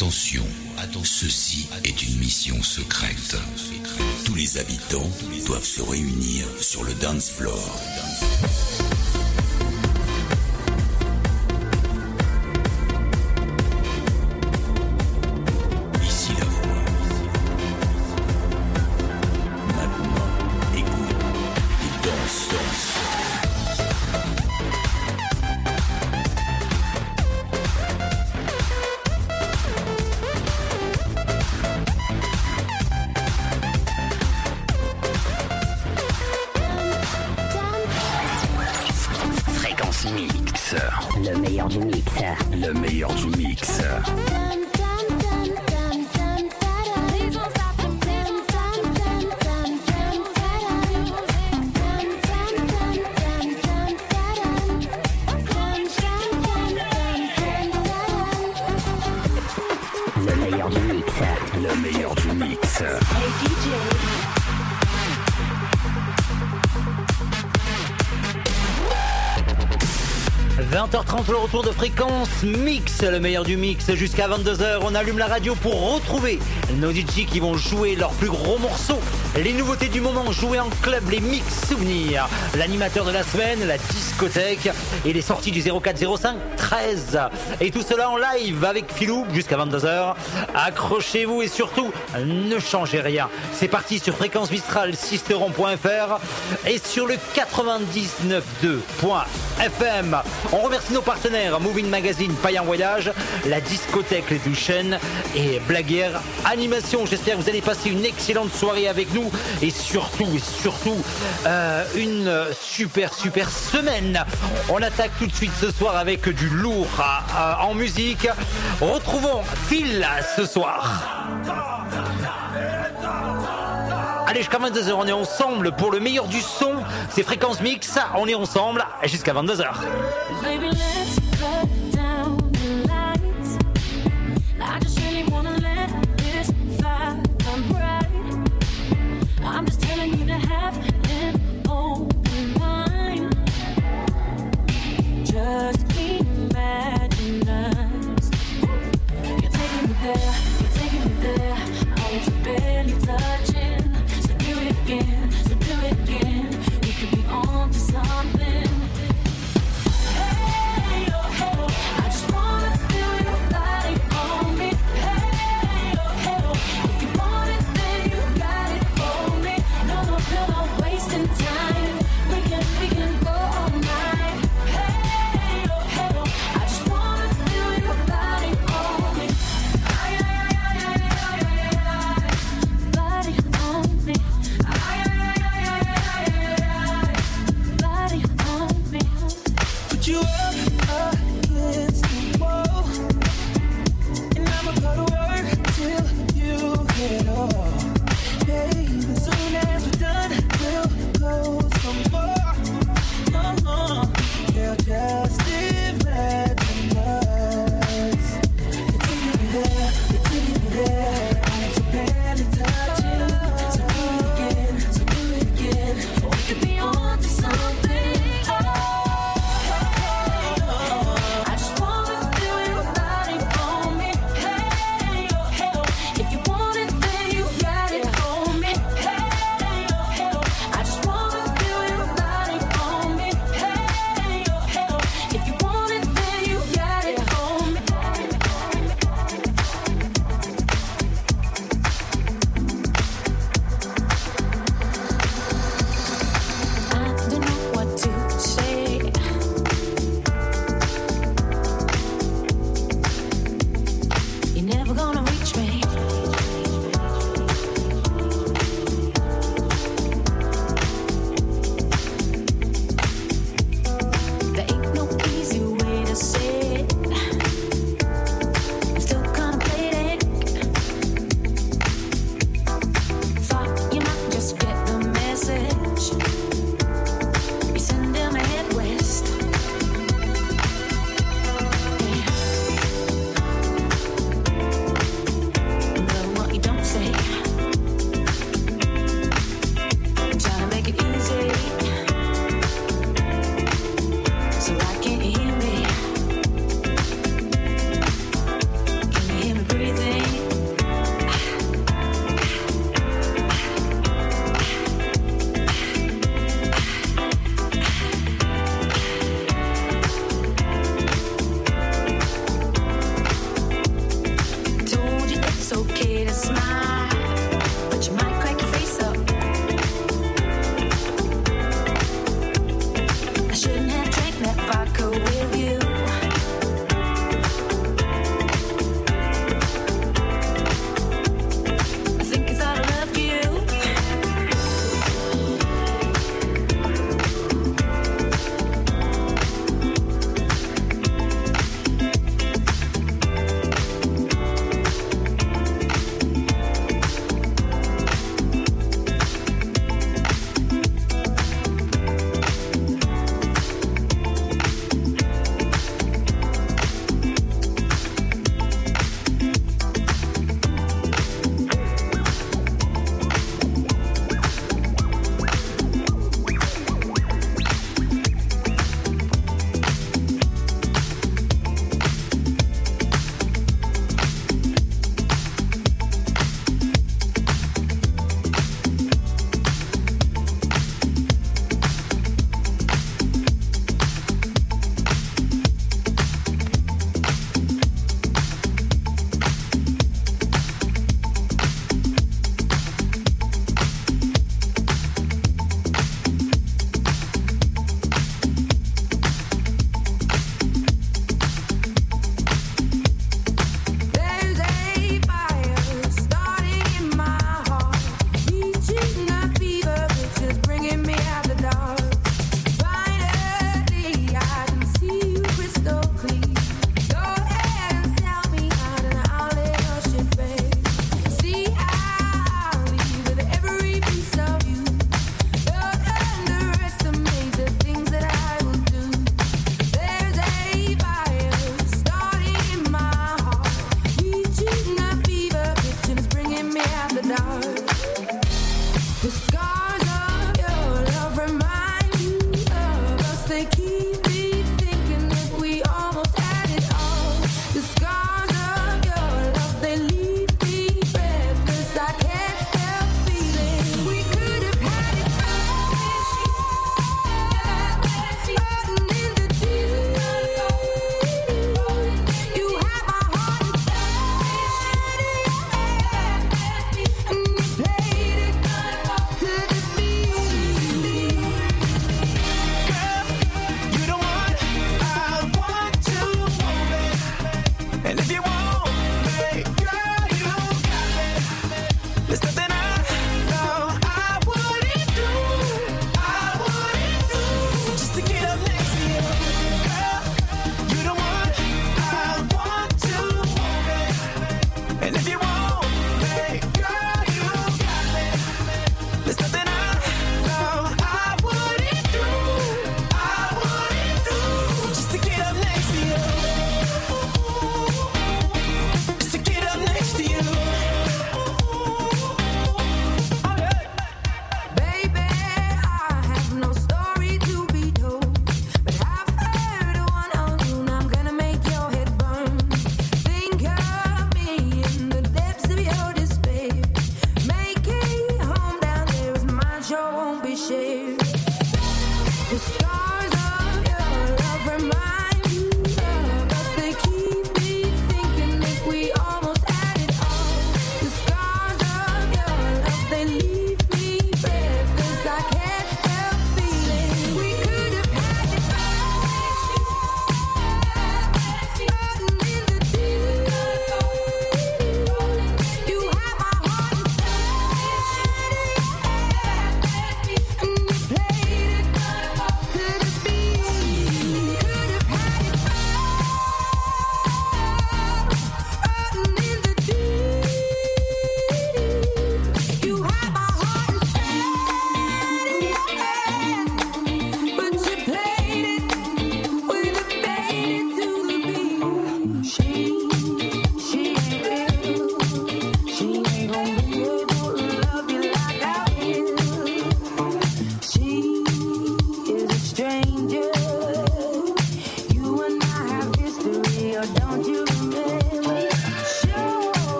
Attention, ceci est une mission secrète. Tous les habitants doivent se réunir sur le dance floor. Ici la voix. Maintenant, écoute et danse. Mix. Le meilleur du mix. Le meilleur du mix. Le meilleur du mix. Le meilleur du mix. Hey DJ. 20h30 le retour de Fréquence Mix, le meilleur du mix jusqu'à 22h. On allume la radio pour retrouver nos DJ qui vont jouer leurs plus gros morceaux, les nouveautés du moment, jouer en club, les mix souvenirs, l'animateur de la semaine, la discothèque et les sorties du 0405 13. Et tout cela en live avec Philou jusqu'à 22h. Accrochez-vous et surtout ne changez rien. C'est parti sur Fréquence Mistral, sisteron.fr et sur le 99.2.fm. On remercie nos partenaires Moving Magazine, Payan Voyage, la discothèque Les Duchesnes et Blaguière Animation. J'espère que vous allez passer une excellente soirée avec nous et surtout une super semaine. On attaque tout de suite ce soir avec du lourd en musique. Retrouvons Phil ce soir. Allez, jusqu'à 22h, on est ensemble pour le meilleur du son. C'est Fréquence Mix, on est ensemble jusqu'à 22h. Baby, let's cut down the lights. I just really wanna let this fire come bright. I'm just telling you to have an open mind. Just imagine us. You're taking me there, all it's barely touching. So do it again, we could be on to something. Hey, oh,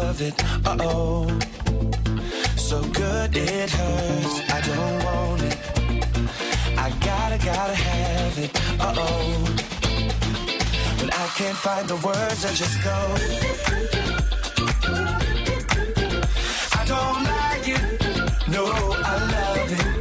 love it. Uh-oh. So good it hurts. I don't want it. I gotta have it. Uh-oh. When I can't find the words, I just go. I don't like it. No, I love it.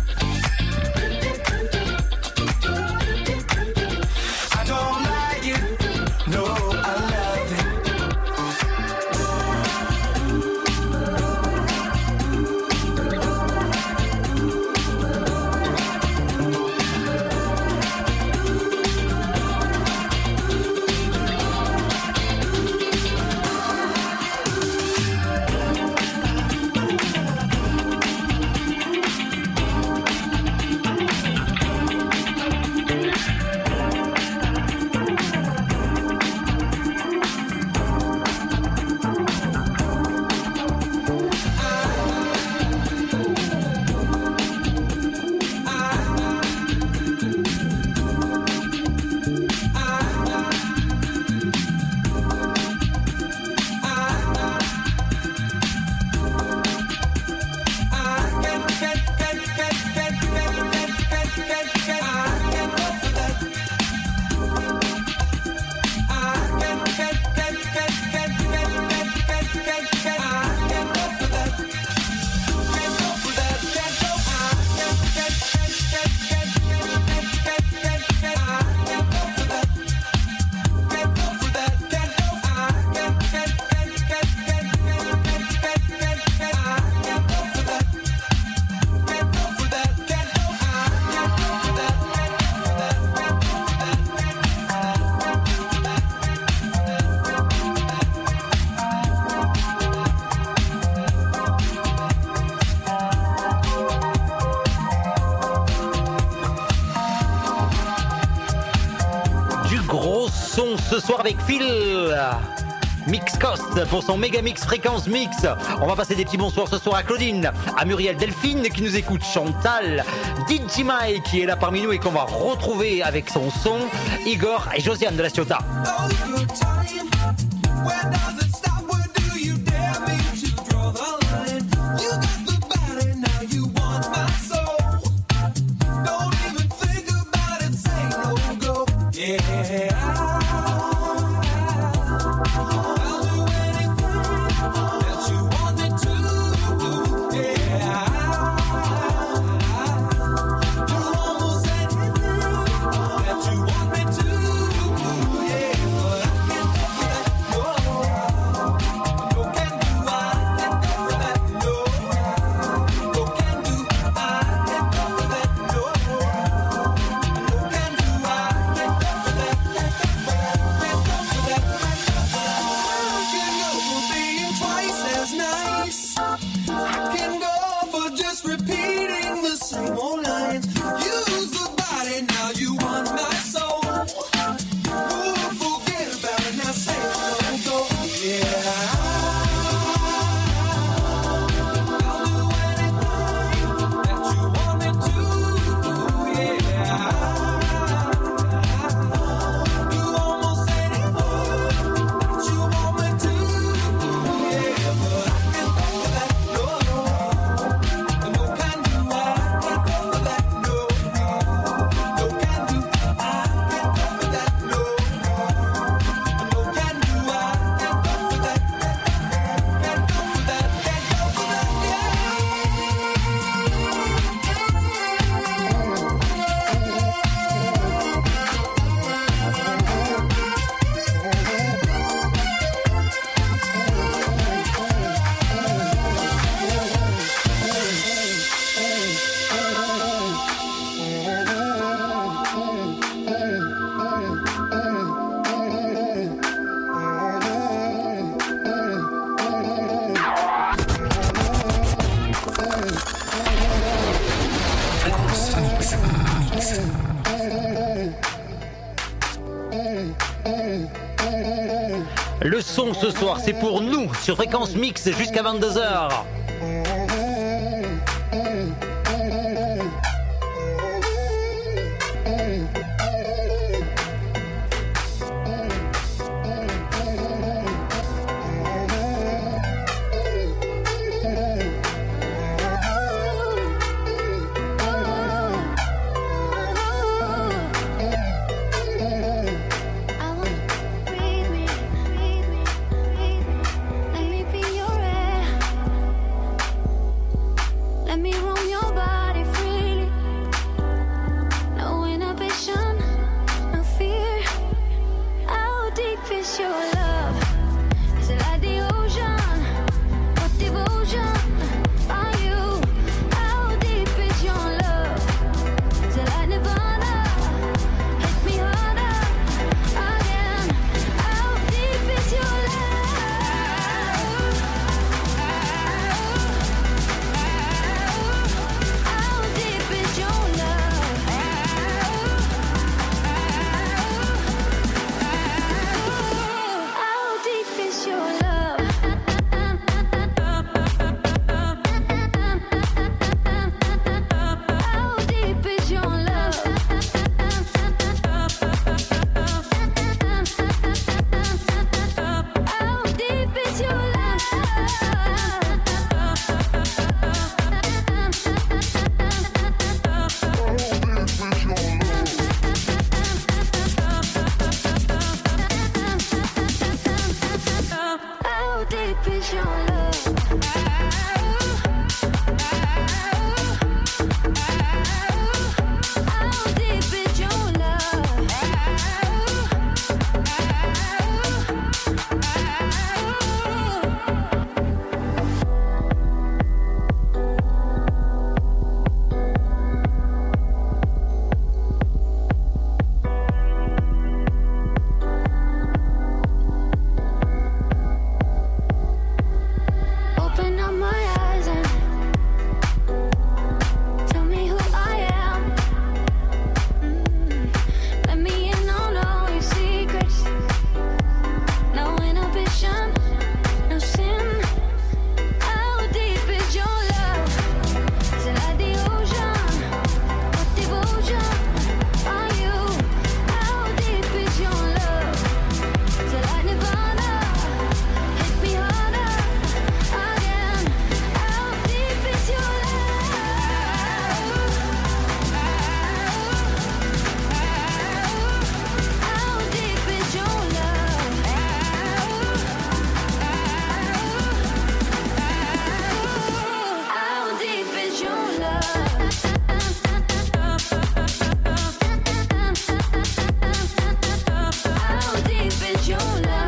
Ce soir avec Phil Mix Cost pour son méga mix fréquence mix. On va passer des petits bonsoirs ce soir à Claudine, à Muriel Delphine qui nous écoute, Chantal, DJ Mike qui est là parmi nous et qu'on va retrouver avec son son, Igor et Josiane de la Ciotat. Le son ce soir, c'est pour nous sur Fréquence Mix jusqu'à 22h. deep is your love? How deep is your love? Open up my eyes and tell me who I am. Let me in on all your secrets. No inhibition, no sin. How deep is your love? C'est like the ocean, what devotion are you? How deep is your love? C'est like Nirvana, hit me harder again. How deep is your love? How deep is your love? How deep is your love? How deep is your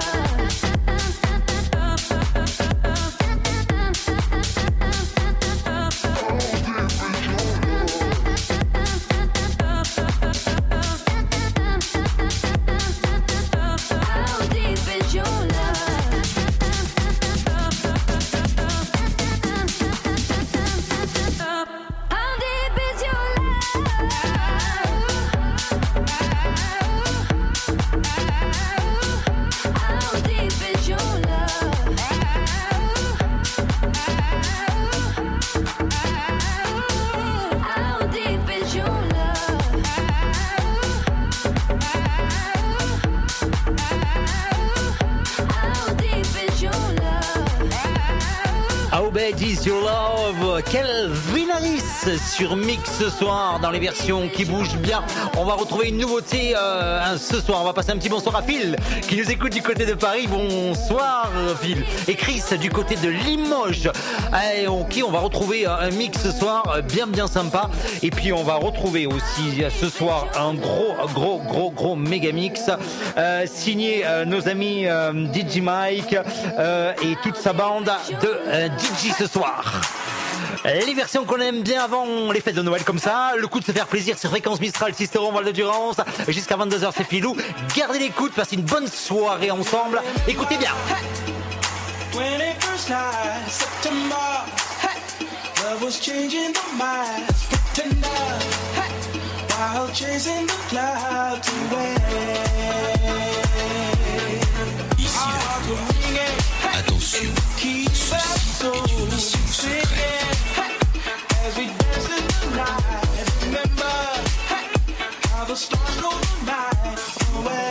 How deep is your love? How deep is your love? How deep is your love? How deep is your love? How deep is your love? How bad is your love? Calvin Harris sur Mix ce soir dans les versions qui bougent bien. On va retrouver une nouveauté ce soir. On va passer un petit bonsoir à Phil qui nous écoute du côté de Paris. Bonsoir Phil. Et Chris du côté de Limoges. Allez, ok, on va retrouver un mix ce soir bien sympa. Et puis on va retrouver aussi ce soir un gros méga mix signé nos amis DJ Mike et toute sa bande de DJ ce soir. Les versions qu'on aime bien avant les fêtes de Noël comme ça, le coup de se faire plaisir sur Fréquence Mistral, Sisteron, Val de Durance, jusqu'à 22h c'est Filou. Gardez l'écoute, passez une bonne soirée ensemble. Écoutez bien. 21st night, September. Love was changing the minds, pretender. While chasing the clouds away. Ici la voix. Attention, ceci est une mission secrète. As we dance in the night, remember how the stars go the night away.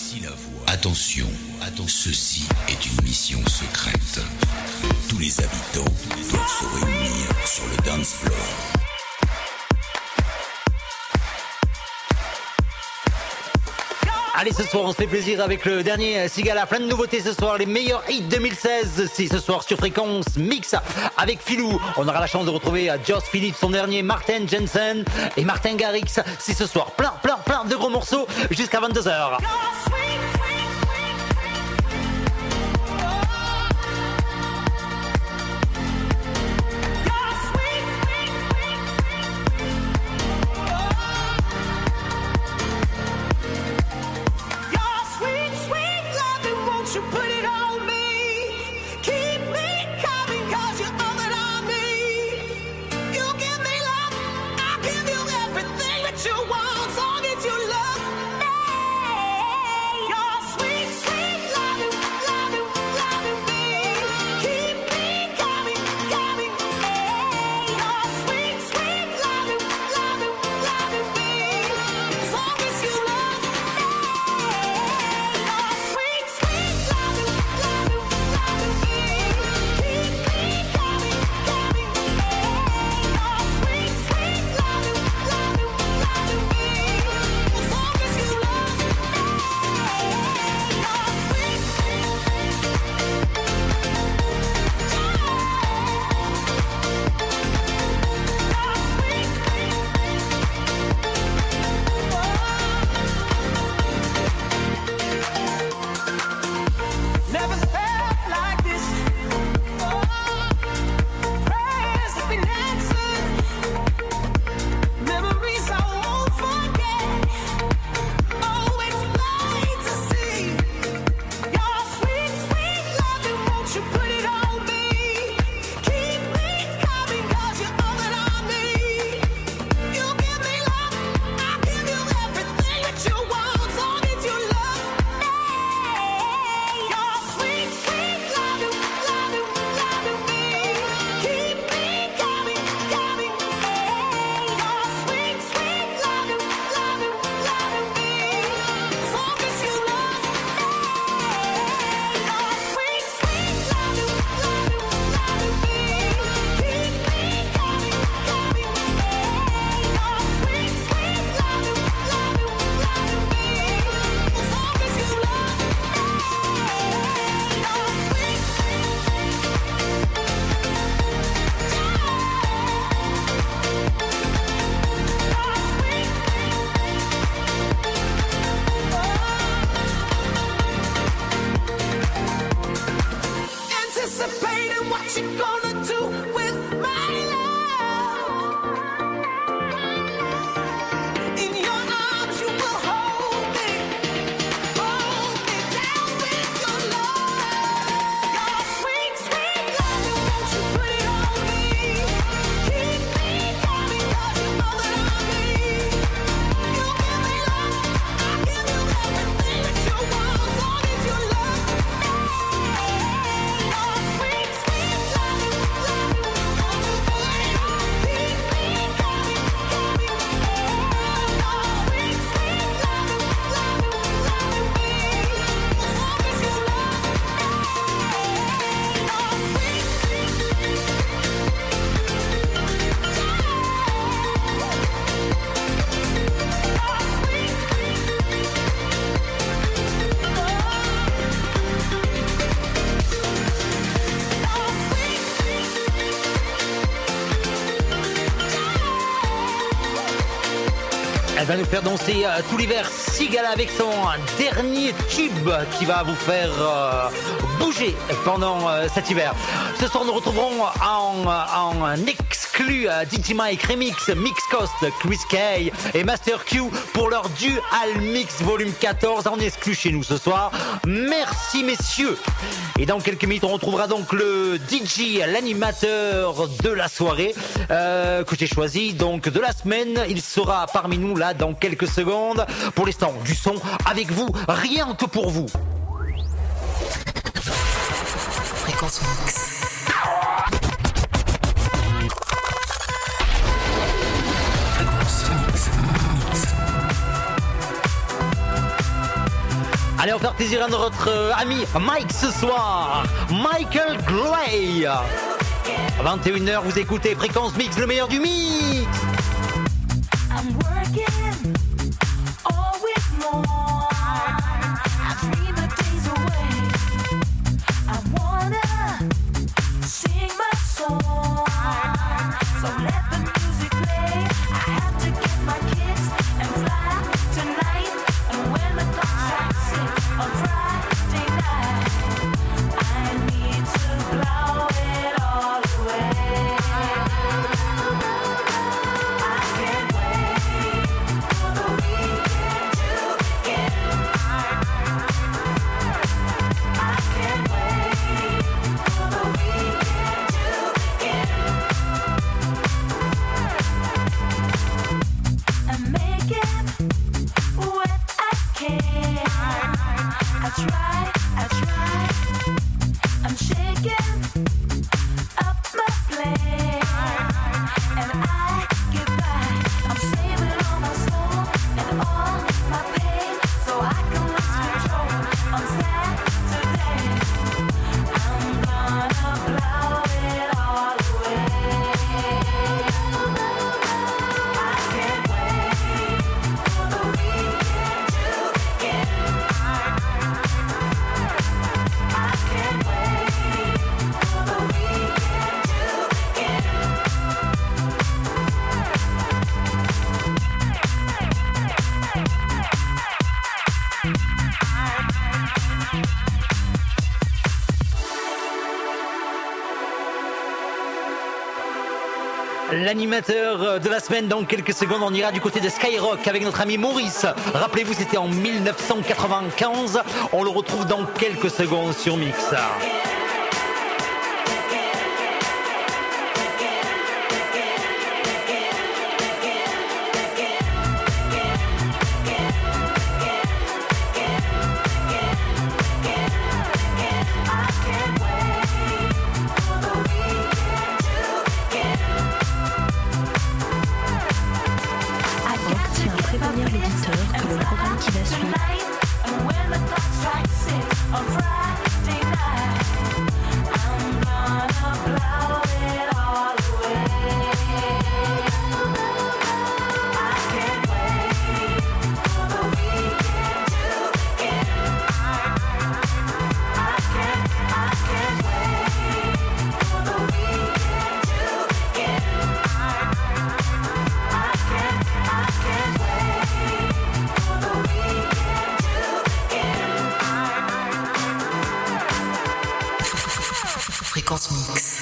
Voici la voix. Attention, ceci est une mission secrète. Tous les habitants doivent se réunir sur le dance floor. Allez, ce soir, on se fait plaisir avec le dernier Sigala. Plein de nouveautés ce soir. Les meilleurs hits 2016. C'est ce soir sur Fréquence Mix avec Philou. On aura la chance de retrouver Josh Phillips, son dernier, Martin Jensen et Martin Garrix. C'est ce soir. Plein de gros morceaux jusqu'à 22h. Elle va nous faire danser tout l'hiver. Sigala avec son dernier tube qui va vous faire bouger pendant cet hiver. Ce soir, nous retrouverons en exclu DJ Mike Remix, Mix Coast, Chris Kay et Master Q pour leur Dual Mix Volume 14 en exclu chez nous ce soir. Merci messieurs. Et dans quelques minutes, on retrouvera donc le DJ, l'animateur de la soirée que j'ai choisi donc de la semaine. Il sera parmi nous là dans quelques secondes. Pour l'instant, du son avec vous, rien que pour vous. Fréquence Mix. Allez, on va faire plaisir à notre ami Mike ce soir. Michael Gray. À 21h, vous écoutez Fréquence Mix, le meilleur du mix. I'm working all week long. I dream the days away. I wanna sing my song. So let the music play. I have to get my kids and fly tonight. And when the clock strikes 6 on Friday night, I need to blow it all away. I can't wait for the weekend to begin. I can't wait for the weekend to begin. I'm making what I can. I try. I'm shaking up my plane, and I get by. I'm saving all my soul and all my pain, so I can lose control on Saturday. I'm gonna blow it all away. I can't wait for the weekend to begin. I can't wait for the weekend to begin. L'animateur de la semaine, dans quelques secondes, on ira du côté de Skyrock avec notre ami Maurice. Rappelez-vous, c'était en 1995. On le retrouve dans quelques secondes sur Mix. Tient à prévenir l'auditeur que le programme qui va suivre And when the clock strikes 6 on Friday night, I'm gonna blow it all away. I can't wait for the weekend to begin. I can't wait for the weekend to begin. I can't wait for the weekend to begin. Fréquence Mix.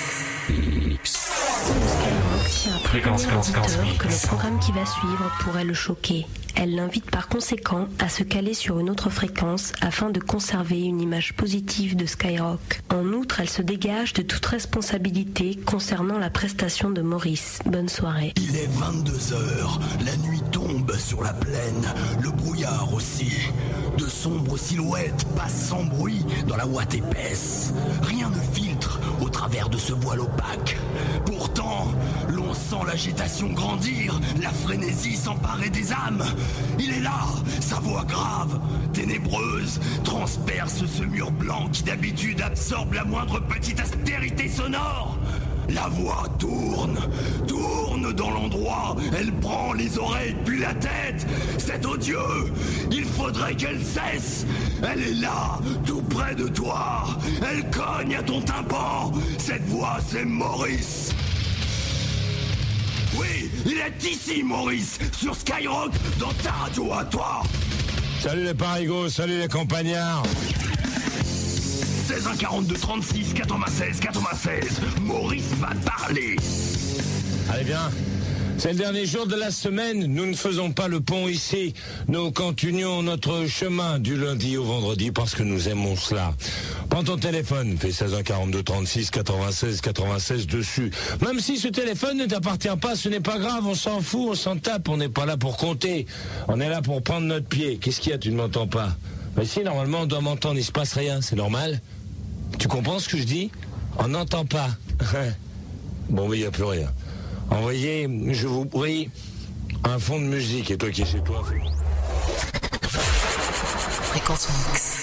Skyrock tient à prévenir l'auditeur que le programme qui va suivre pourrait le choquer. Elle l'invite par conséquent à se caler sur une autre fréquence afin de conserver une image positive de Skyrock. En outre, elle se dégage de toute responsabilité concernant la prestation de Maurice. Bonne soirée. Il est 22h, la nuit tombe sur la plaine, le brouillard aussi. De sombres silhouettes passent sans bruit dans la ouate épaisse. Rien ne filtre au travers de ce voile opaque. Pourtant, l'on sent l'agitation grandir, la frénésie s'emparer des âmes. Il est là, sa voix grave, ténébreuse, transperce ce mur blanc qui d'habitude absorbe la moindre petite aspérité sonore. La voix tourne dans l'endroit, elle prend les oreilles puis la tête. C'est odieux, il faudrait qu'elle cesse. Elle est là, tout près de toi, elle cogne à ton tympan. Cette voix, c'est Maurice. Oui, il est ici, Maurice, sur Skyrock, dans ta radio à toi. Salut les parigots, salut les campagnards. 16 1 42 36 96 96. Maurice va parler. Allez bien, c'est le dernier jour de la semaine, nous ne faisons pas le pont ici. Nous continuons notre chemin du lundi au vendredi parce que nous aimons cela. Prends ton téléphone, fais 16 1 42 36 96 96 dessus. Même si ce téléphone ne t'appartient pas, ce n'est pas grave, on s'en fout, on s'en tape, on n'est pas là pour compter. On est là pour prendre notre pied. Qu'est-ce qu'il y a, tu ne m'entends pas? Mais si, normalement on doit m'entendre, il se passe rien, c'est normal. Tu comprends ce que je dis? On n'entend pas. Bon, mais il n'y a plus rien. Envoyez, je vous prie, un fond de musique, et toi qui es chez toi. Fréquence Mix.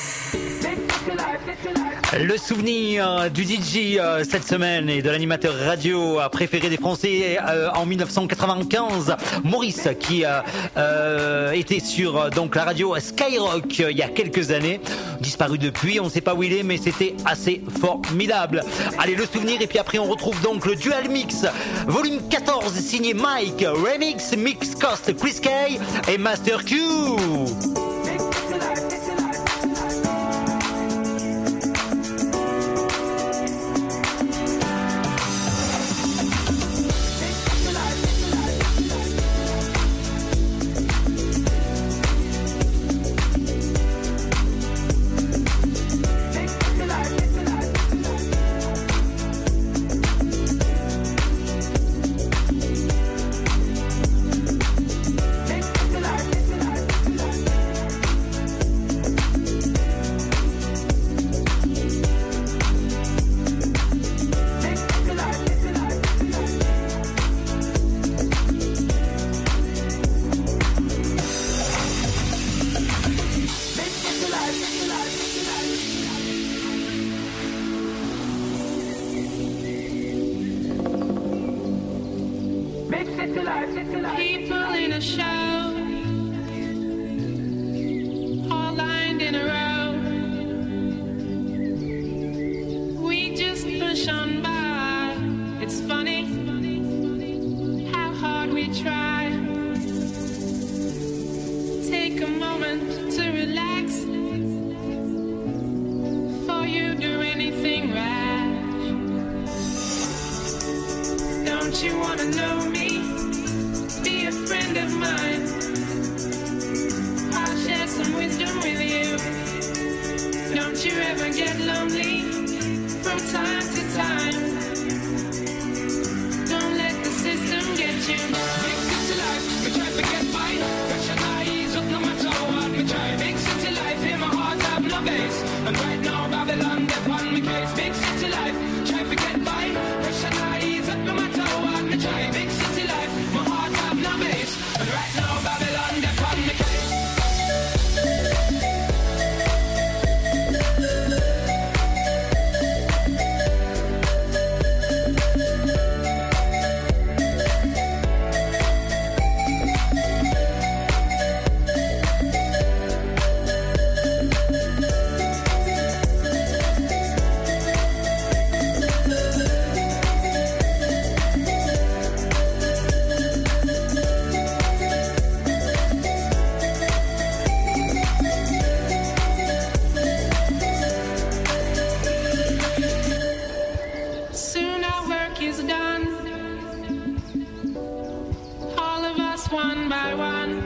Le souvenir du DJ cette semaine et de l'animateur radio préféré des Français en 1995, Maurice, qui était sur donc la radio Skyrock il y a quelques années, disparu depuis, on ne sait pas où il est, mais c'était assez formidable. Allez, le souvenir, et puis après on retrouve donc le Dual Mix volume 14 signé Mike, Remix, Mix Cost, Chris Kay et Master Q. People in a show, all lined in a row. We just push on by. It's funny how hard we try. Take a moment to relax before you do anything rash. Don't you wanna know me? Be a friend of mine. I'll share some wisdom with you. Don't you ever get lonely from time to time. Don't let the system get you. Big city life, we try to get by. Pressure eyes up no matter what we try. Big city life, in my heart have no base. And right now Babylon, they're on the case. Big city life, try to get by. Pressure eyes up no matter what we try. Big city life, my heart have no base. And right now Babylon, they're on the case. Soon our work is done. All of us one by one.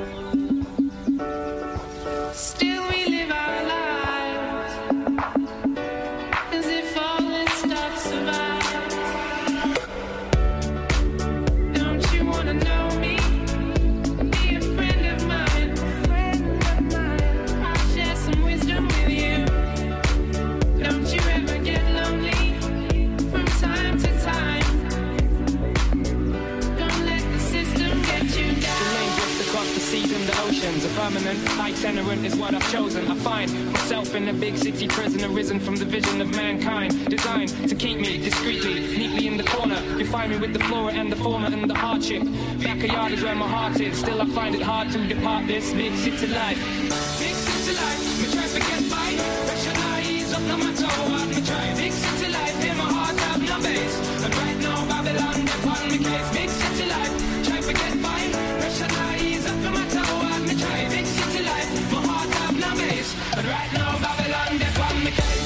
Still we live our lives as if all this stuff survives. Don't you wanna know me? Be a friend of mine. I'll share some wisdom with you. Don't you ever get lonely from time to time. Don't let the system get you down. Remain just across the seas and the oceans. A permanent itinerant is what I've chosen. I find myself in a big city prison, arisen from the vision of mankind, designed to keep me discreetly, neatly in the corner. You find me with the flora and the fauna and the hardship. Backyard is where my heart is. Still I find it hard to depart this big city life. Big city life, we try to get by. Pressure eyes up no matter what we try. Big city life, in my heart have no base. And right now Babylon, they're on the case. Big city life, try to get by. Pressure eyes up no matter what we try. Big city life, my heart have no base. And right now Babylon, they're on the case.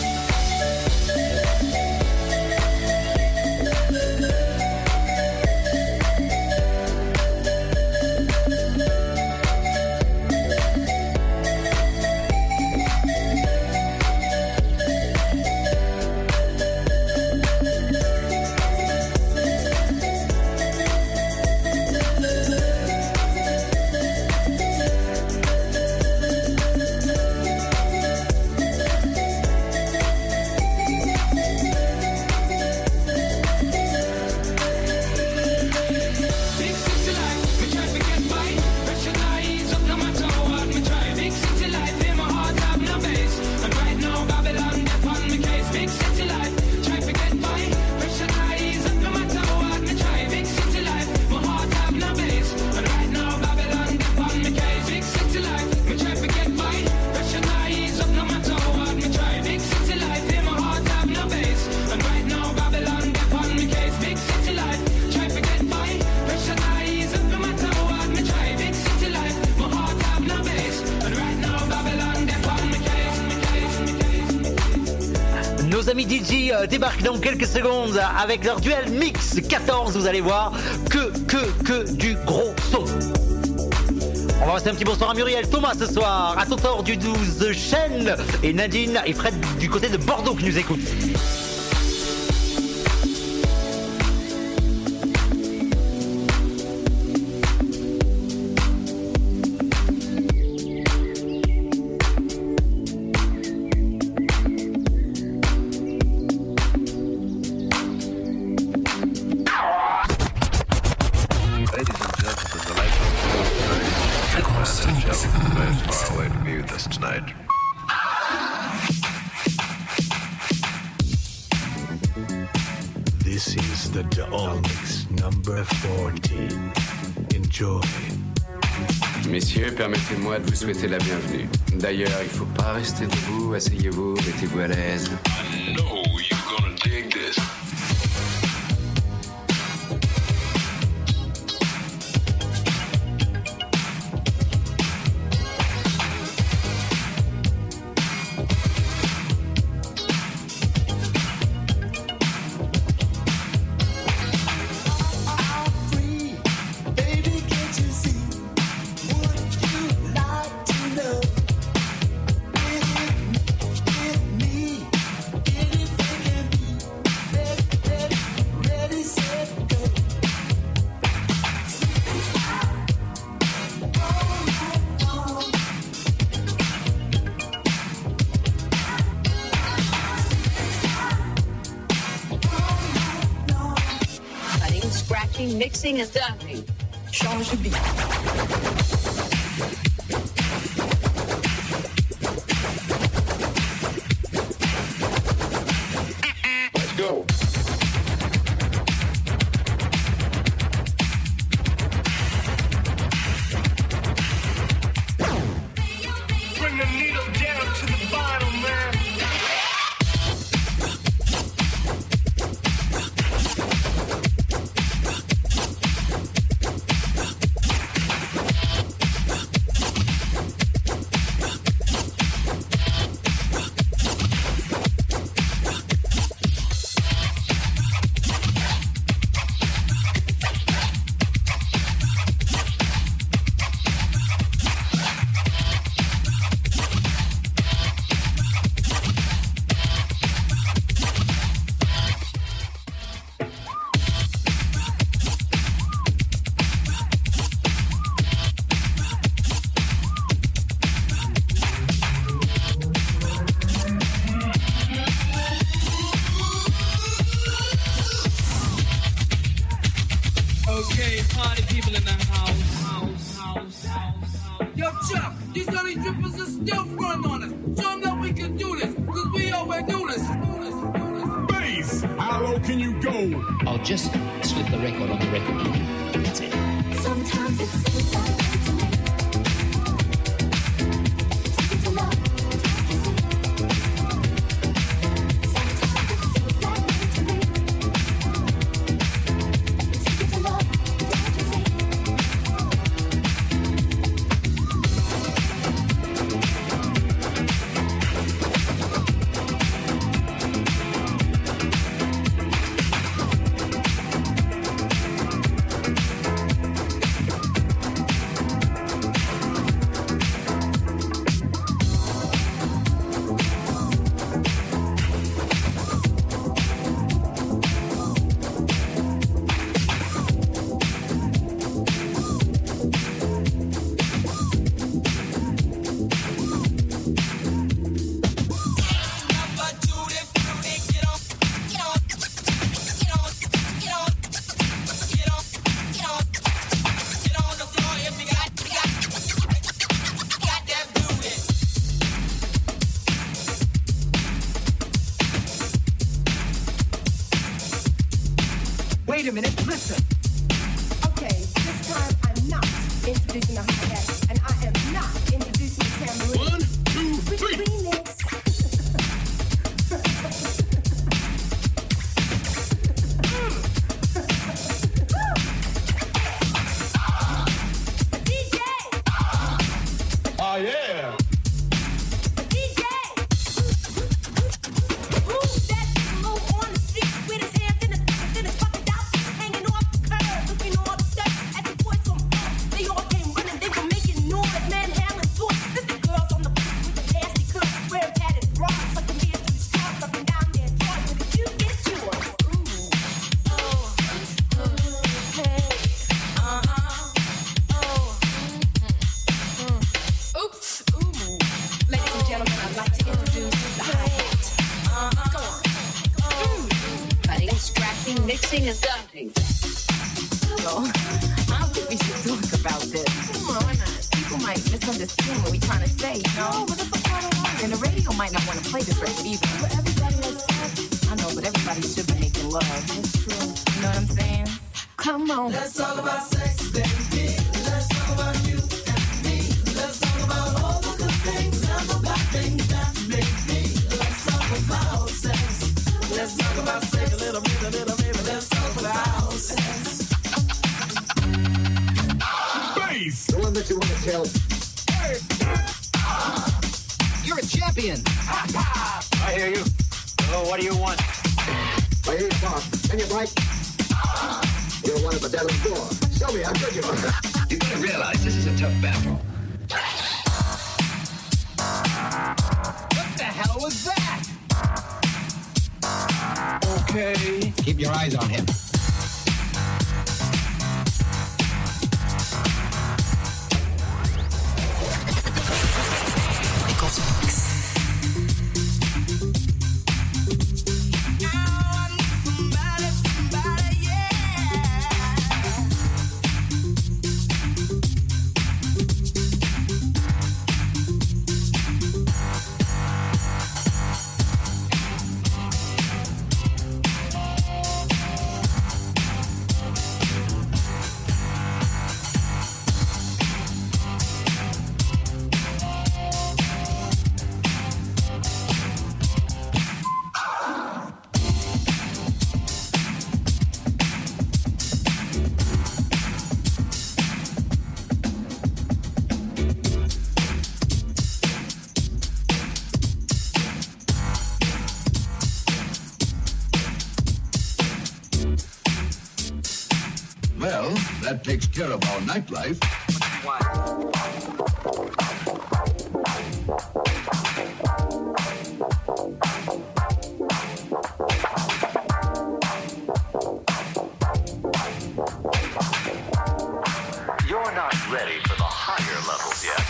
Nos amis DJ débarquent dans quelques secondes avec leur duel mix 14. Vous allez voir que du gros son. On va passer un petit bonsoir à Muriel, Thomas ce soir, à Totor du 12 Chêne et Nadine et Fred du côté de Bordeaux qui nous écoutent. Messieurs, permettez-moi de vous souhaiter la bienvenue. D'ailleurs, il faut pas rester debout, asseyez-vous, mettez-vous à l'aise. I know you're gonna dig this. Mixing and dumping. Change de beat. Let's go. Bring the needle down to the bottom, man. Just slip the record on the record. That's it. Sometimes it's Wait a minute, listen. Okay, this time I'm not introducing the hi-hat, and I am not introducing the tambourine. 1, 2, 3. Remix. DJ! Oh, yeah. DJ! Who's Mixing and dumping. No, I don't think we should talk about this. Come on, why not? People might misunderstand what we're trying to say, you know? But that's a part of life. And the radio might not want to play this record either. But everybody has sex. I know, but everybody should be making love. That's true. You know what I'm saying? Come on. Let's talk about sex, baby. Let's talk about you and me. Let's talk about all the good things and the bad things that make me. Let's talk about sex. Let's talk about sex. A little bit. Let's talk about sex. Bass! The one that you want to tell. Hey! You're a champion. I hear you. So what do you want? I hear you talk. And you like? You're one of the devil's door. Show me how good you are. You gotta realize this is a tough battle. What the hell was that? Okay. Keep your eyes on him. Fréquence Mix. Well, that takes care of our nightlife. You're not ready for the higher levels yet.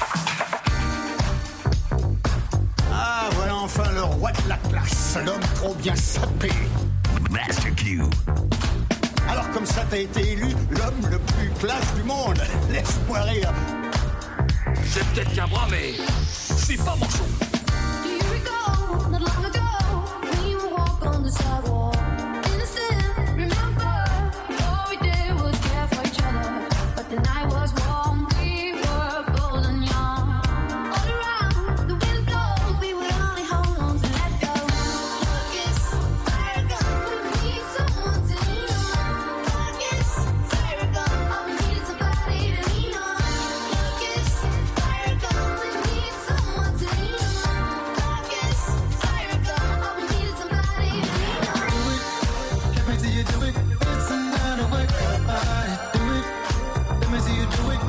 Ah, voilà enfin le roi de la classe, l'homme trop bien sapé. Master Q. Alors comme ça t'as été élu l'homme le plus classe du monde. Laisse-moi rire. C'est peut-être qu'un bras, mais c'est pas mon show. Do you recall, not long ago, when you walk on the sidewalk? Innocent, remember, all we did was care for each other. But the night was warm, we were bold and young. All around, the wind blows, we would only hold on to let go. Focus, fire gun, we need someone to lean on. Focus, fire gun, all we need is somebody to lean on. Focus, fire gun, we need someone to lean on. Focus, fire gun, all we need is somebody to lean on. Let me see you do it. It's another way. Do it. Let me see you do it.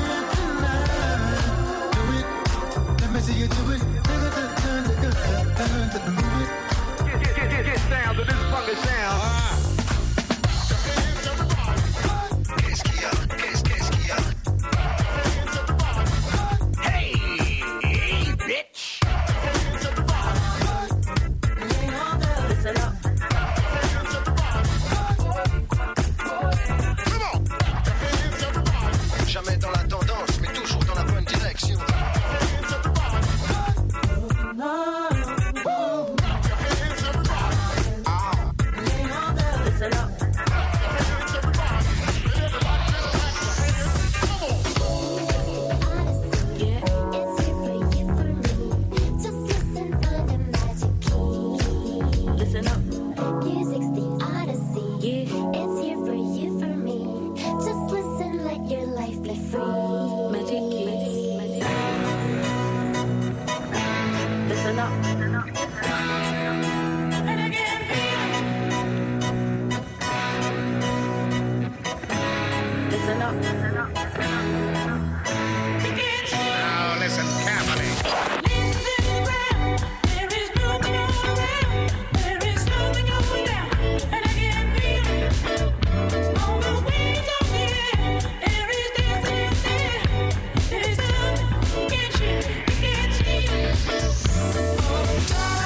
Do it. Let me see you do it. Move it. Get down to this funky sound. Qu'est-ce qu'il y a? Qu'est-ce qu'il y a? Hey, bitch. Listen up. Jamais dans la tendance, mais toujours dans la bonne direction. Listen up. Listen up. Music's the odyssey. Yeah. It's here for you, for me. Just listen, let your life be free. Magic key. Listen up. And again, listen up. Now listen carefully. There is nothing around. There is nothing going down. And I can feel it. On the wings of the air. There is dancing there. There is something you can't see. You can't see.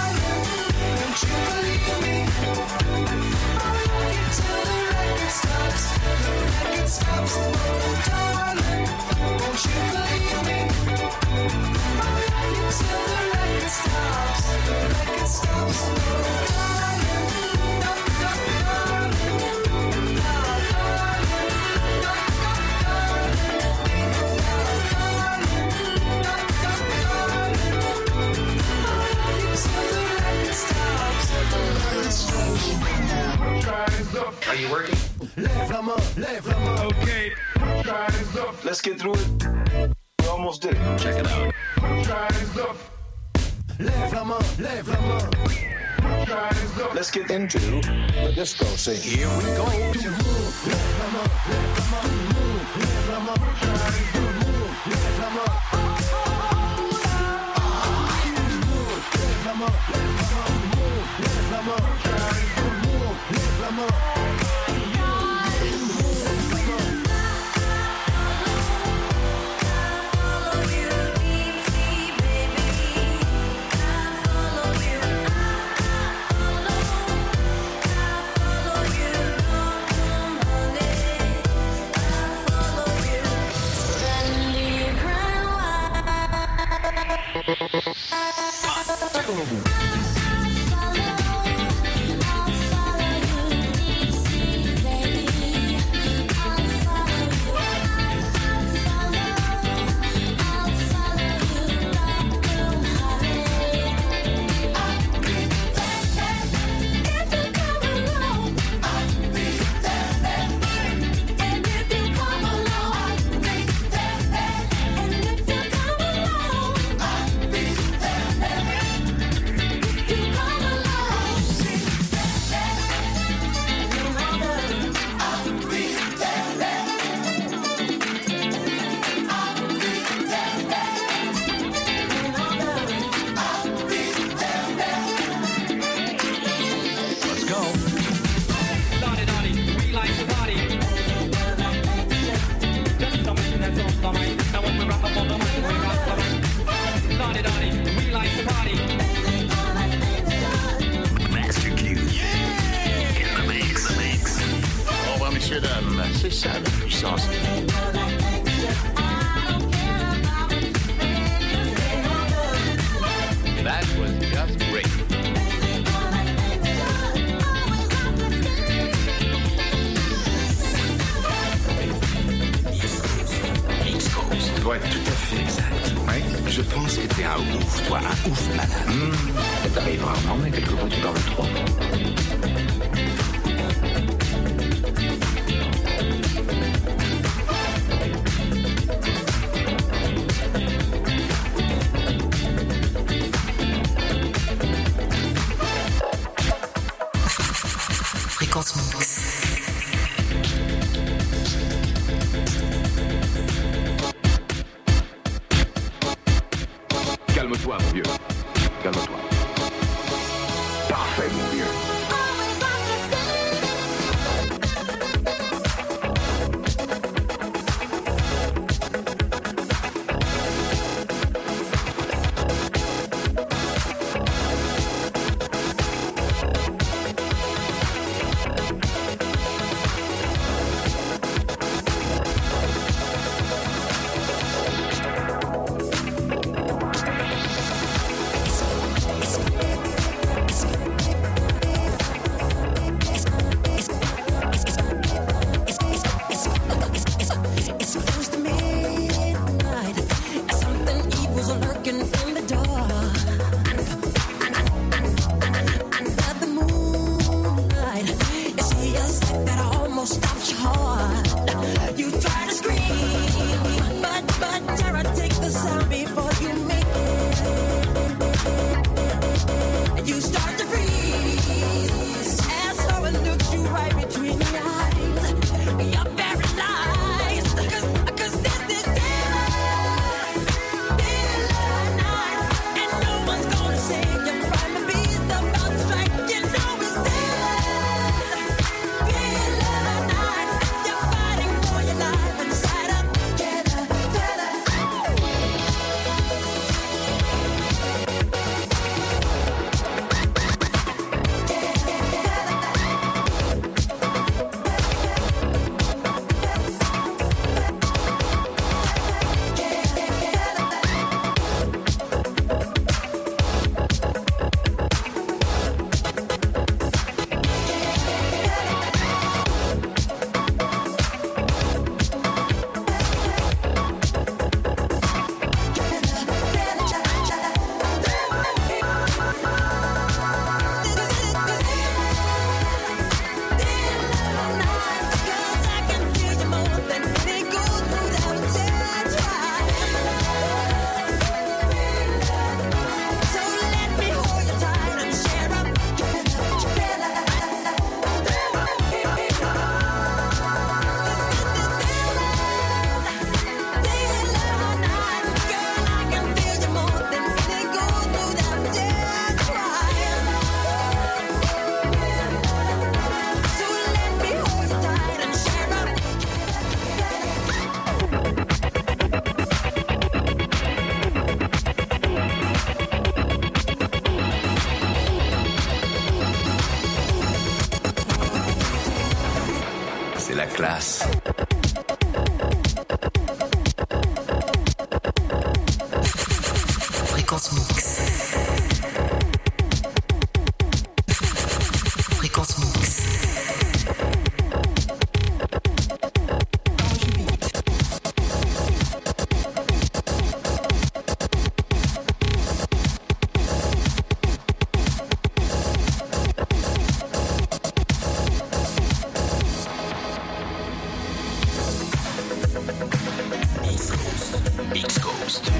Are you working? Lève la main. Okay. Let's get through it. We almost did it. Check it out. Lève la main. Let's get into the disco scene. Here we go. Lève la main. Lève la main. Lève la main. C'est ça la puissance. That was just great. Tu dois être tout à fait exact. Oui. Je pense que t'es un ouf, toi, un ouf malade. Ça t'arrive rarement, mais quelquefois tu parles trop. Fréquence Mix. Calme-toi, mon vieux. Calme-toi. Parfait, mon vieux. classe. Fréquence Mix. Fréquence Mix. East Coast.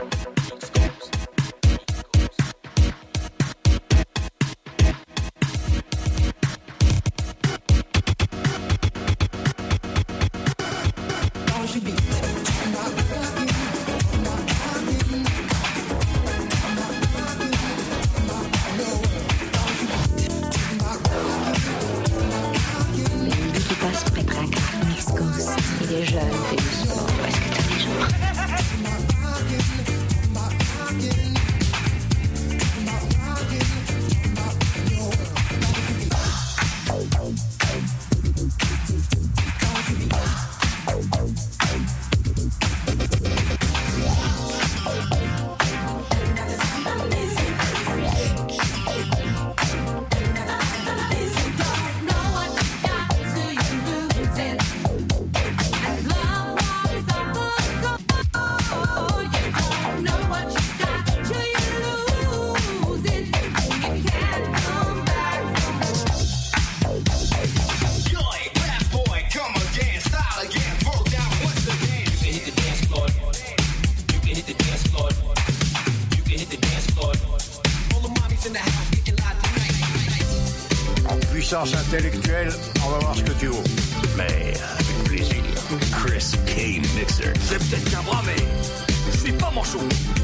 Puissance intellectuelle, on va voir ce que tu vaux. Mais avec plaisir. Chris K. Mixer. C'est peut-être qu'un bras, mais je suis pas manchot.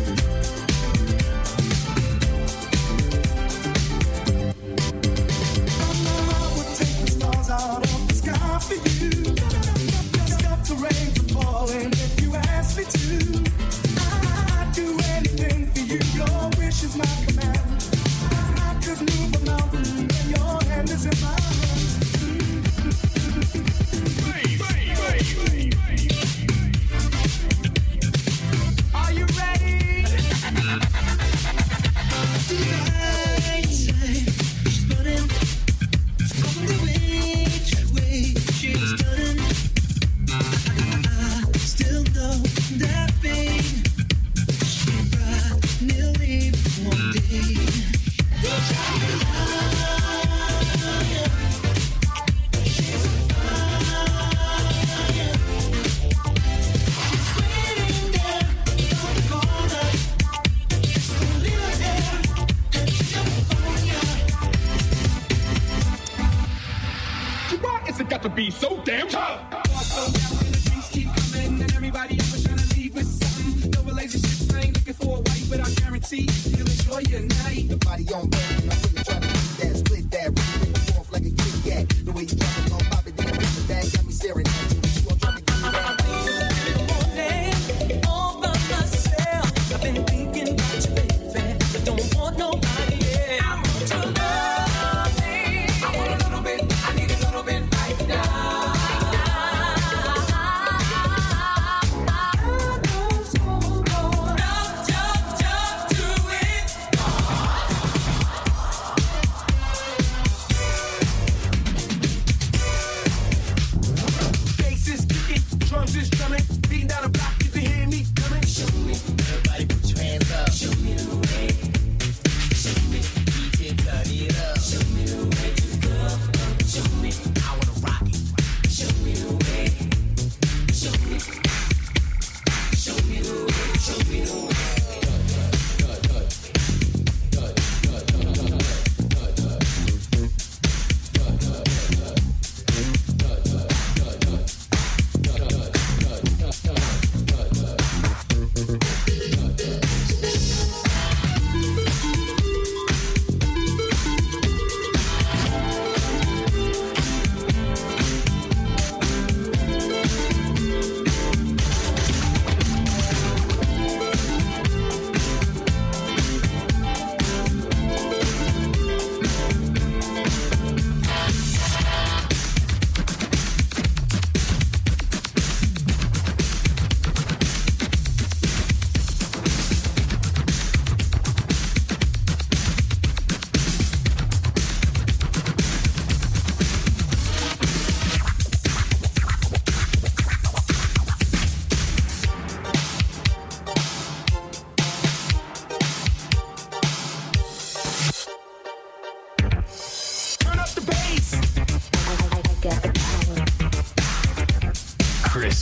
Be so damn tough. No relationships, I ain't looking for a wife, but I guarantee you'll enjoy your night. The body on bed, and I'm really trying to keep that, split that, really make it off like a Kit Kat. The way you drop it on pop it, then you bring it back, got me staring at you. You gon' try to give me that. All by myself, I've been thinking about you, baby. I don't want nobody else. I want your love, I want a little bit, I need a little bit right now.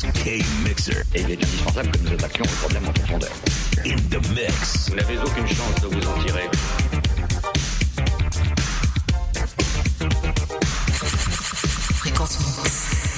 K-Mixer. Et il est indispensable que nous attaquions le problème en profondeur. In the mix. Vous n'avez aucune chance de vous en tirer. Fréquence Mix.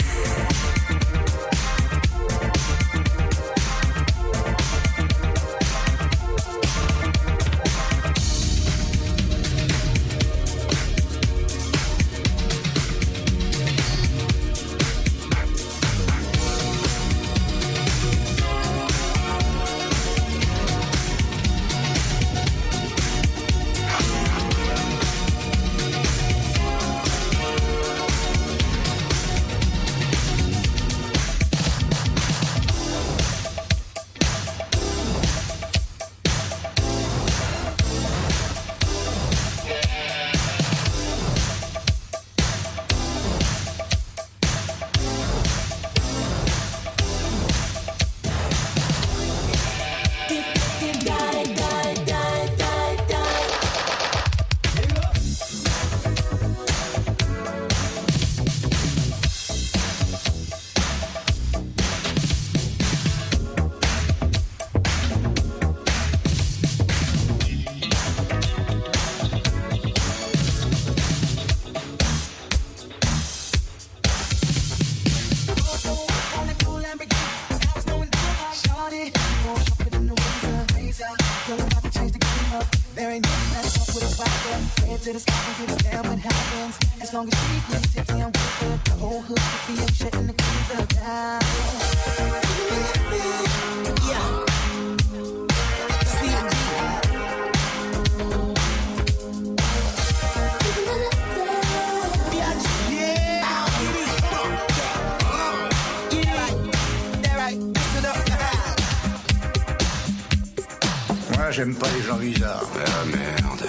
Moi, j'aime pas les gens bizarres. Ah merde.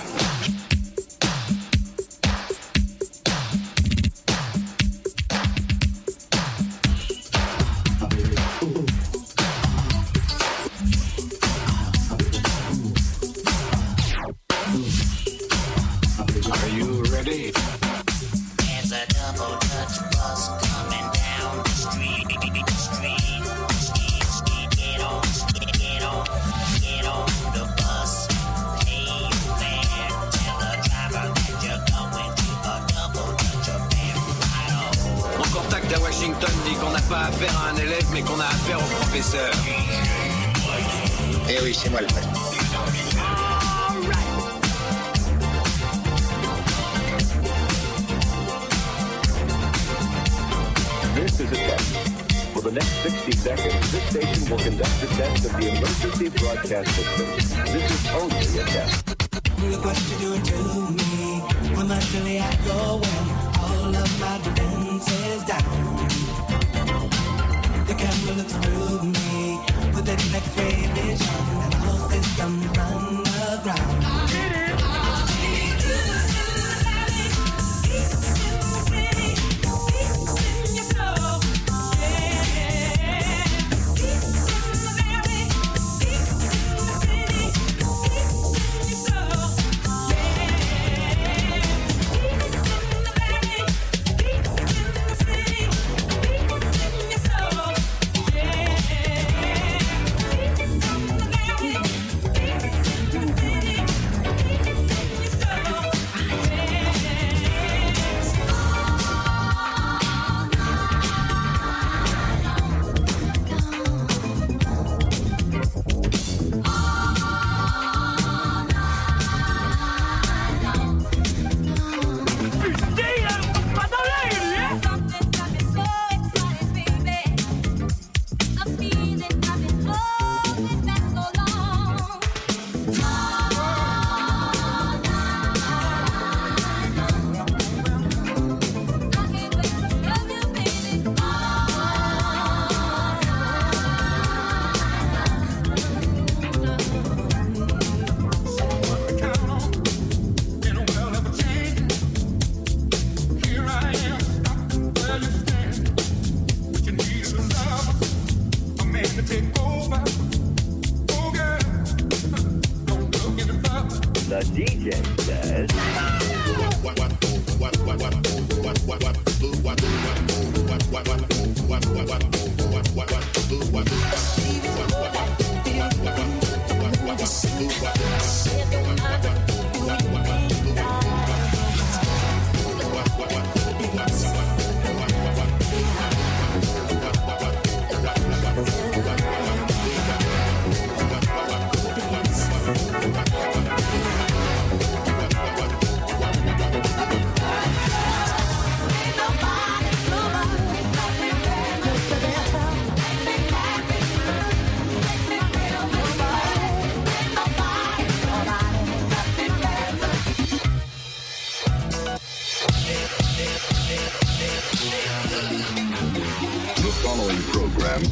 Are you ready? There's a double Dutch bus coming down the street. Get on the bus. Hey, you man, tell the driver that you're going to a double Dutch affair. Right on. Mon contact à Washington dit qu'on n'a pas affaire à un élève, mais qu'on a affaire au professeur. Eh oui, c'est moi le patron. This is a test. For the next 60 seconds, this station will conduct a test of the emergency broadcast system. This is only a test. Look what you're doing to me. When naturally I go when all of my defenses down. The camera looks through me with an X-ray vision and all systems run aground. The DJ says. What?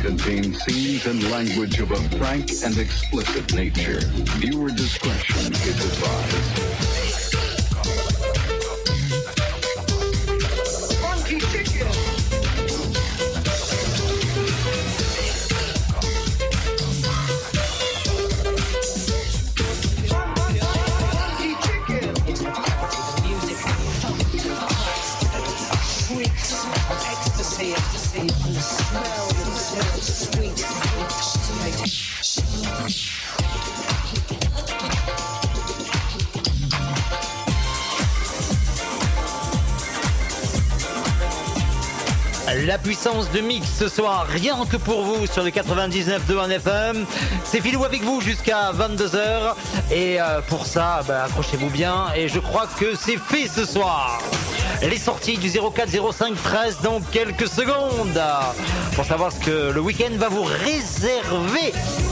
contain scenes and language of a frank and explicit nature. Viewer discretion is advised. Funky chicken. La puissance de mix ce soir, rien que pour vous sur le 99.2 en FM. C'est Philou avec vous jusqu'à 22h. Et pour ça, accrochez-vous bien. Et je crois que c'est fait ce soir. Les sorties du 04 05 13 dans quelques secondes. Pour savoir ce que le week-end va vous réserver.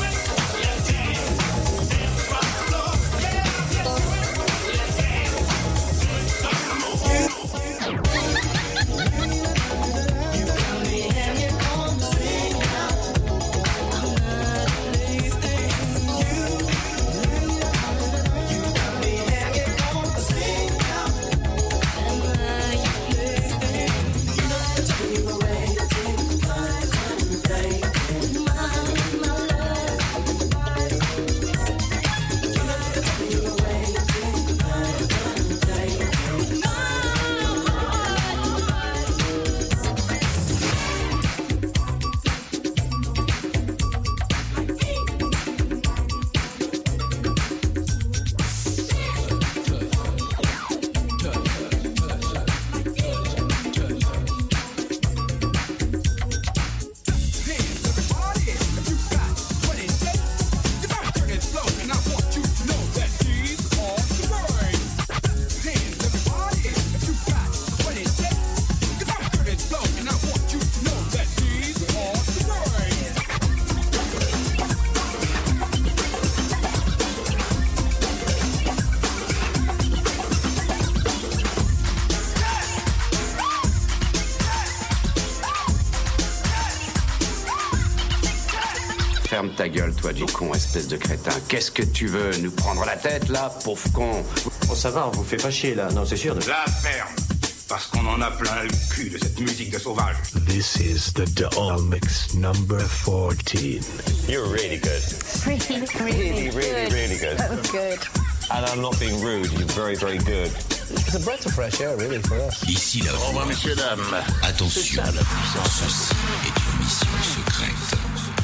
Ferme ta gueule, toi, du con, espèce de crétin. Qu'est-ce que tu veux, nous prendre la tête, là, pauvre con? Oh, ça va, on vous fait pas chier, là. Non, c'est sûr. La ferme, parce qu'on en a plein le cul de cette musique de sauvage. This is the All Mix number 14. You're really good. Really good. That was good. And I'm not being rude, you're very, very good. It's a breath of fresh air, really, for us. Ici la Au revoir, messieurs, dames. Attention, ceci est une mission secrète.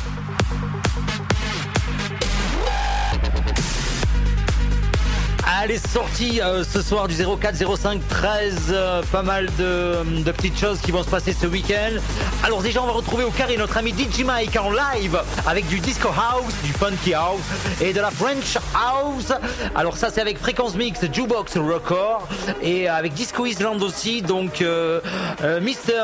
Allez, sortie ce soir du 04 05 13, pas mal de petites choses qui vont se passer ce week-end. Alors déjà, on va retrouver au carré notre ami DJ Mike en live avec du disco house, du funky house et de la French house. Alors ça, c'est avec Fréquence Mix, Jukebox Record et avec Disco Island aussi. Donc Mr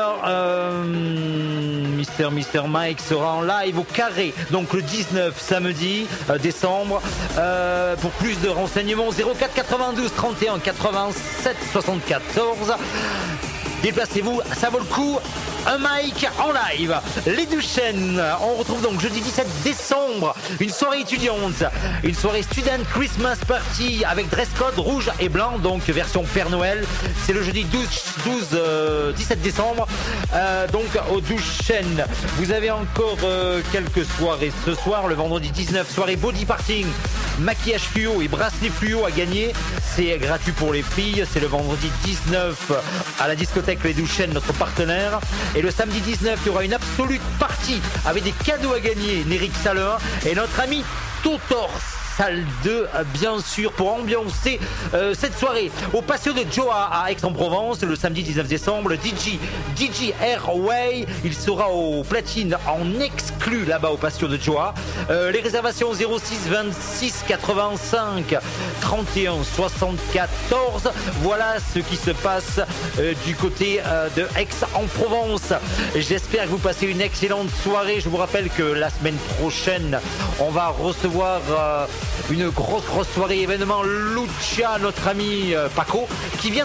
Mike sera en live au carré, donc le 19 samedi décembre. Pour plus de renseignements, 04 92 31 87 74. Déplacez-vous, ça vaut le coup. Un mic en live. Les Duchesnes, on retrouve donc jeudi 17 décembre une soirée étudiante, une soirée Student Christmas Party avec dress code rouge et blanc, donc version Père Noël. C'est le jeudi 17 décembre, donc aux Duchesnes. Vous avez encore quelques soirées ce soir. Le vendredi 19, soirée body parting, maquillage fluo et bracelet fluo à gagner. C'est gratuit pour les filles. C'est le vendredi 19 à la discothèque Les Duchesnes, notre partenaire. Et le samedi 19, il y aura une absolute partie avec des cadeaux à gagner. Néric Salin et notre ami Totor. Salle 2, bien sûr, pour ambiancer cette soirée au patio de Joa à Aix-en-Provence le samedi 19 décembre. Le DJ Airway, il sera au platine en exclu là-bas au patio de Joa. Les réservations 06 26 85 31 74. Voilà ce qui se passe du côté de Aix-en-Provence. J'espère que vous passez une excellente soirée. Je vous rappelle que la semaine prochaine, on va recevoir une grosse soirée événement Lucia, notre ami Paco, qui viendra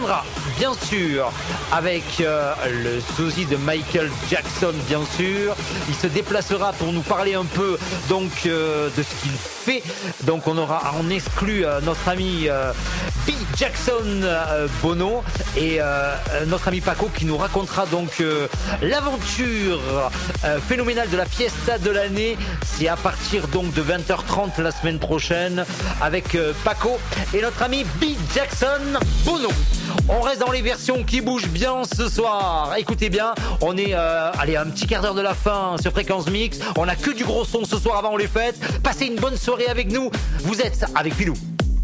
bien sûr, avec le sosie de Michael Jackson, bien sûr. Il se déplacera pour nous parler un peu donc de ce qu'il fait. Donc on aura en exclu notre ami B. Jackson Bono et notre ami Paco qui nous racontera donc l'aventure phénoménale de la fiesta de l'année. C'est à partir donc de 20h30 la semaine prochaine avec Paco et notre ami B. Jackson Bono. On reste dans les versions qui bougent bien ce soir. Écoutez bien, on est allez, un petit quart d'heure de la fin sur Fréquence Mix. On a que du gros son ce soir avant les fêtes. Passez une bonne soirée avec nous. Vous êtes avec Pilou.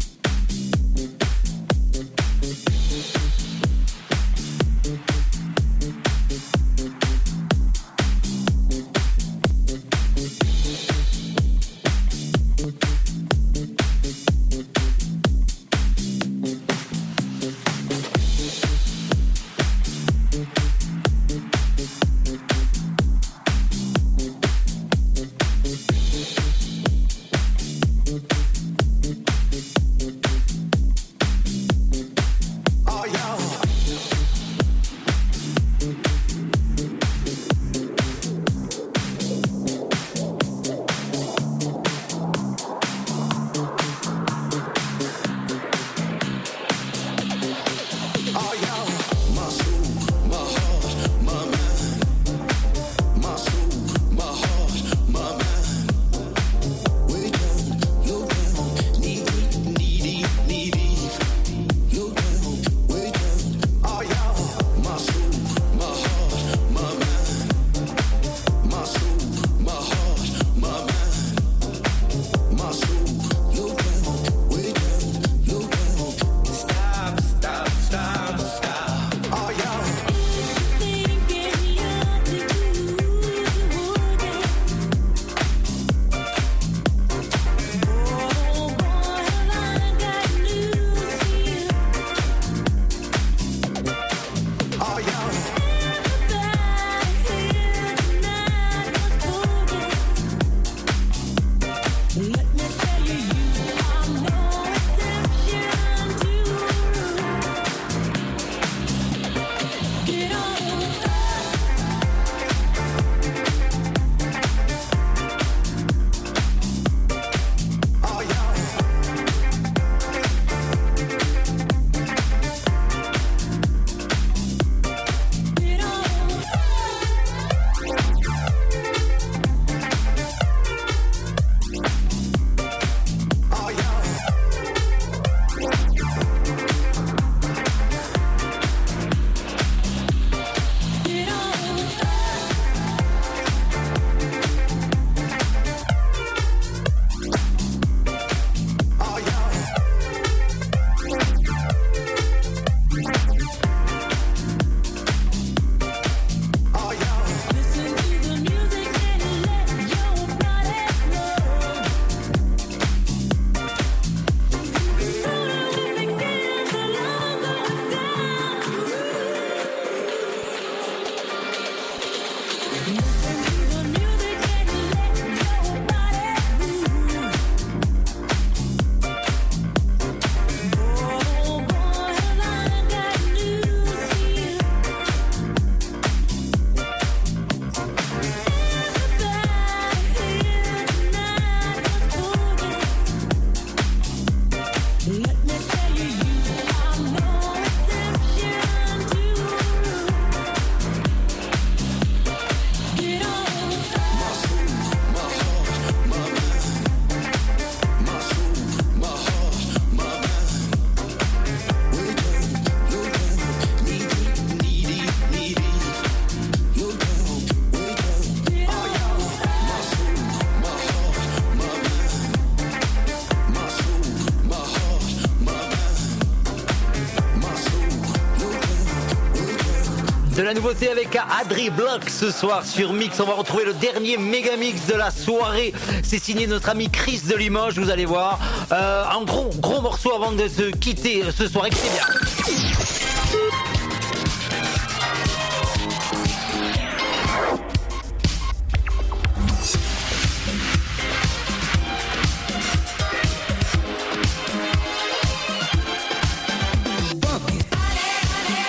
De la nouveauté avec Adri Block ce soir sur Mix. On va retrouver le dernier méga mix de la soirée. C'est signé notre ami Chris de Limoges, vous allez voir. Un gros morceau avant de se quitter ce soir. Écoutez bien. Funky.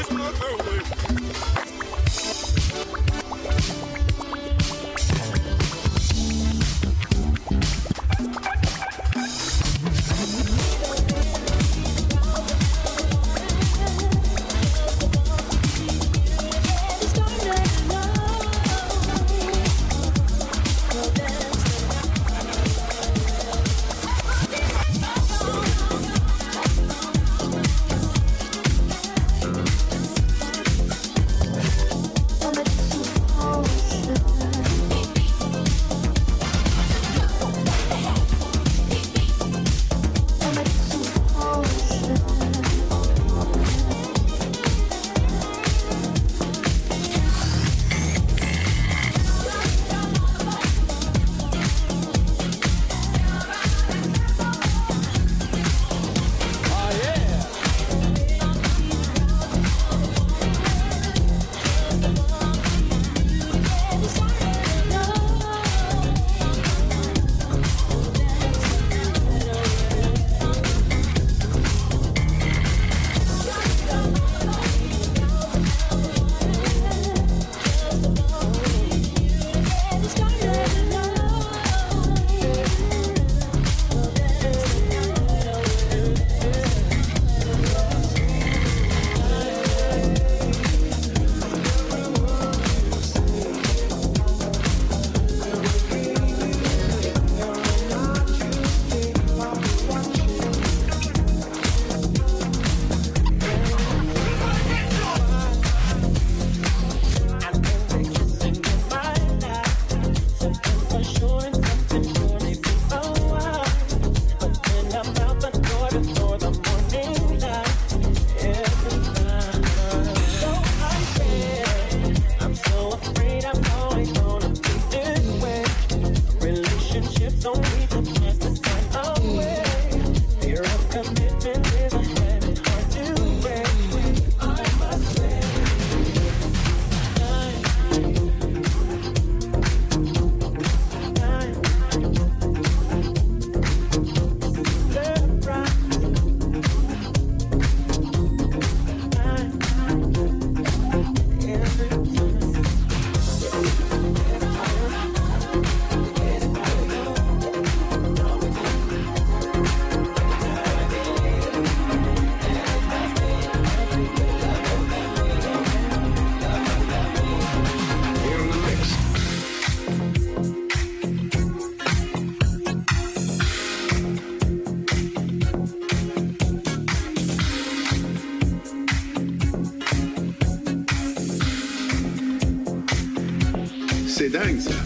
C'est dingue, ça.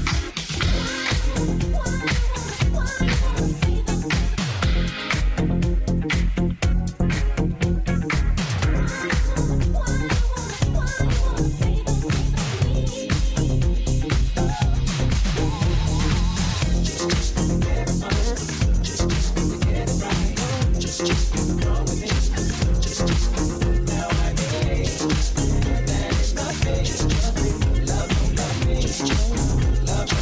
Love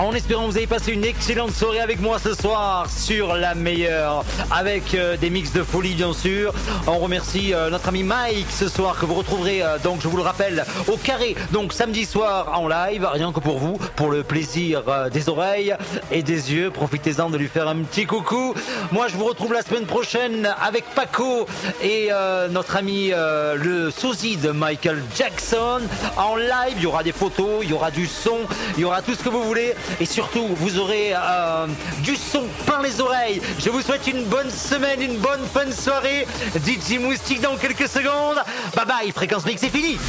En espérant que vous avez passé une excellente soirée avec moi ce soir sur la meilleure, avec des mix de folie bien sûr. On remercie notre ami Mike ce soir que vous retrouverez donc je vous le rappelle au Carré, donc samedi soir en live, rien que pour vous, pour le plaisir des oreilles et des yeux. Profitez-en de lui faire un petit coucou. Moi je vous retrouve la semaine prochaine avec Paco et notre ami le sosie de Michael Jackson en live. Il y aura des photos, il y aura du son, il y aura tout ce que vous voulez et surtout vous aurez du son plein les oreilles. Je vous souhaite une bonne semaine, une bonne fin de soirée. DJ Moustique dans quelques secondes. Bye bye, Fréquence Mix, c'est fini.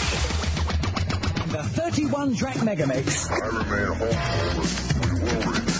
The 31 track Megamix. I remain hopeful that we will reach